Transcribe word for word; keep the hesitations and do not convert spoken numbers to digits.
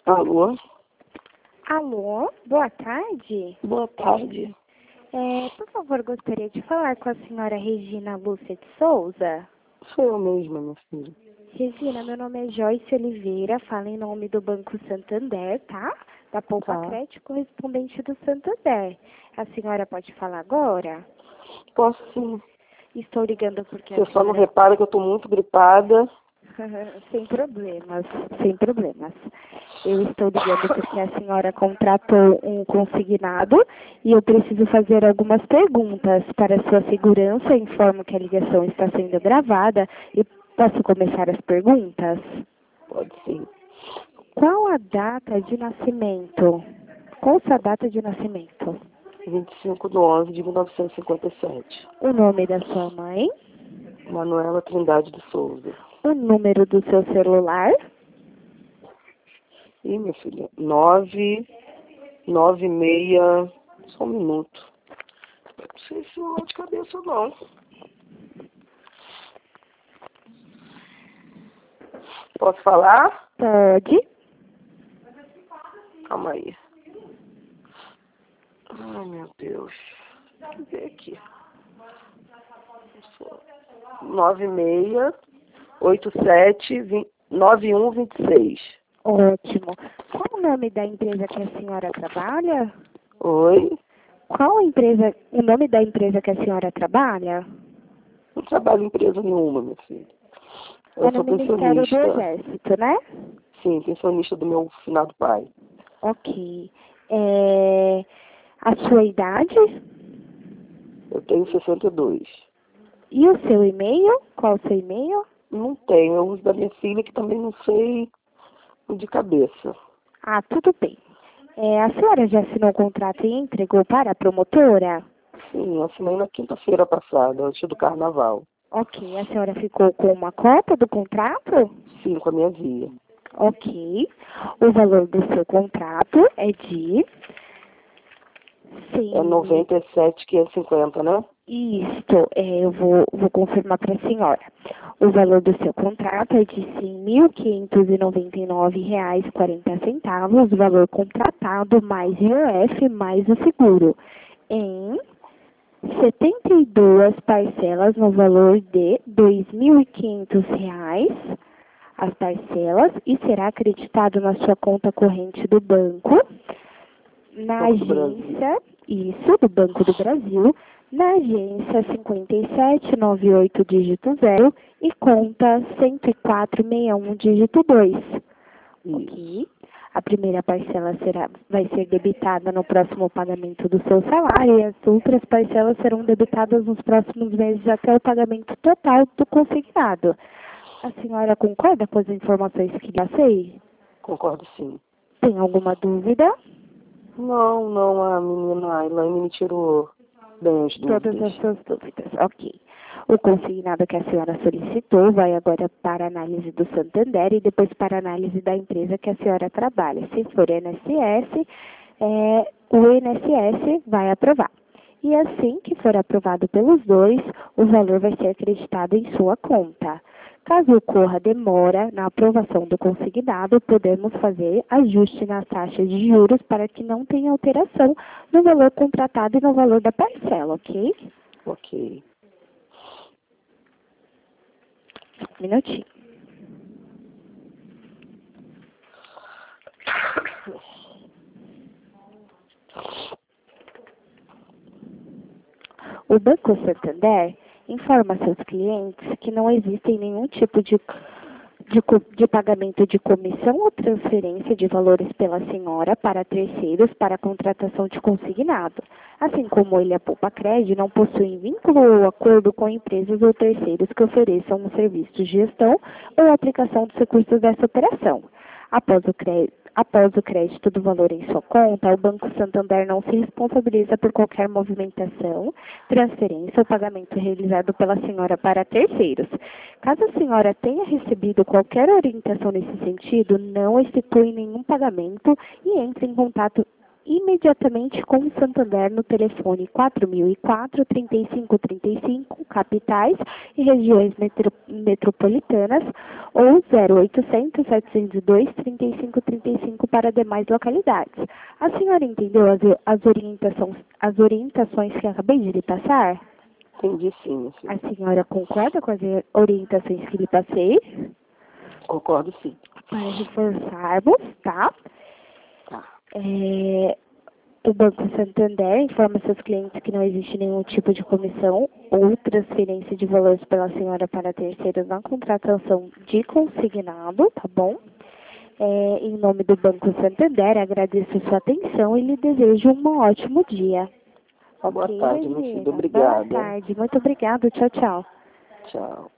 Alô? Alô, boa tarde. Boa tarde. É, por favor, gostaria de falar com a senhora Regina Lúcia de Souza. Sou eu mesma, minha filha. Regina, meu nome é Joyce Oliveira, falo em nome do Banco Santander, tá? Da Poupa Tá. Crédito correspondente do Santander. A senhora pode falar agora? Posso sim. Estou ligando porque Você a só não senhora... repara que eu tô muito gripada. Sem problemas, sem problemas. Eu estou ligando porque a senhora contratou um consignado e eu preciso fazer algumas perguntas para sua segurança. Informo que a ligação está sendo gravada e posso começar as perguntas? Pode sim. Qual a data de nascimento? Qual sua data de nascimento? vinte e cinco de onze de mil novecentos e cinquenta e sete. O nome da sua mãe? Manuela Trindade de Souza. O número do seu celular? Ih, minha filha, nove, nove, meia, só um minuto. Eu não sei se eu de cabeça ou não. Posso falar? Pode. Calma aí. Ai, meu Deus. Deixa eu ver aqui. Nove, meia, oito, sete, nove, um, vinte e seis. Ótimo. Qual o nome da empresa que a senhora trabalha? Oi? Qual a empresa, o nome da empresa que a senhora trabalha? Não trabalho em empresa nenhuma, minha filha. Eu É no sou Ministério do pensionista. Exército, né? Sim, pensionista do meu finado pai. Ok. É, a sua idade? Eu tenho sessenta e dois. E o seu e-mail? Qual o seu e-mail? Não tenho, eu uso da minha filha que também não sei de cabeça. Ah, tudo bem. É, a senhora já assinou o contrato e entregou para a promotora? Sim, eu assinei na quinta-feira passada, antes do carnaval. Ok. A senhora ficou com uma cópia do contrato? Sim, com a minha via. Ok. O valor do seu contrato é de... É Sim. noventa e sete mil quinhentos e cinquenta, né? Isto, é, eu vou, vou confirmar para a senhora. O valor do seu contrato é de cem mil quinhentos e noventa e nove reais e quarenta centavos, o valor contratado mais I O F mais o seguro, em setenta e duas parcelas no valor de dois mil e quinhentos reais as parcelas e será acreditado na sua conta corrente do banco, na Banco do Brasil. agência, isso, do Banco do Brasil, na agência cinquenta e sete noventa e oito dígito zero e conta cento e quatro sessenta e um dígito dois. Ok? A primeira parcela será, vai ser debitada no próximo pagamento do seu salário e as outras parcelas serão debitadas nos próximos meses até o pagamento total do consignado. A senhora concorda com as informações que passei? Concordo sim. Tem alguma dúvida? Não, não, a menina, a Elaine me tirou bem as Todas dúvidas. as suas dúvidas, ok. O consignado que a senhora solicitou vai agora para a análise do Santander e depois para a análise da empresa que a senhora trabalha. Se for I N S S, é, o I N S S vai aprovar. E assim que for aprovado pelos dois, o valor vai ser acreditado em sua conta. Caso ocorra demora na aprovação do consignado, podemos fazer ajuste nas taxas de juros para que não tenha alteração no valor contratado e no valor da parcela, ok? Ok. Um minutinho. O Banco Santander informa seus clientes que não existe nenhum tipo de, de, de pagamento de comissão ou transferência de valores pela senhora para terceiros para a contratação de consignado. Assim como ele, a Poupa Crédito, não possui vínculo ou acordo com empresas ou terceiros que ofereçam um serviço de gestão ou aplicação dos recursos dessa operação. Após o crédito, Após o crédito do valor em sua conta, o Banco Santander não se responsabiliza por qualquer movimentação, transferência ou pagamento realizado pela senhora para terceiros. Caso a senhora tenha recebido qualquer orientação nesse sentido, não efetue nenhum pagamento e entre em contato imediatamente com o Santander no telefone quatro mil e quatro, trinta e cinco trinta e cinco, capitais e regiões metro, metropolitanas, ou zero oitocentos, setecentos e dois, trinta e cinco trinta e cinco para demais localidades. A senhora entendeu as, as, orientações, as orientações que acabei de lhe passar? Entendi sim, minha filha. A senhora concorda com as orientações que lhe passei? Concordo sim. Para reforçarmos, tá? Tá. É, o Banco Santander informa seus clientes que não existe nenhum tipo de comissão ou transferência de valores pela senhora para terceiros na contratação de consignado, tá bom? É, em nome do Banco Santander, agradeço sua atenção e lhe desejo um ótimo dia. Boa Ok, tarde, minha Regina? filha. Obrigada. Boa tarde. Muito obrigada. Tchau, tchau. Tchau.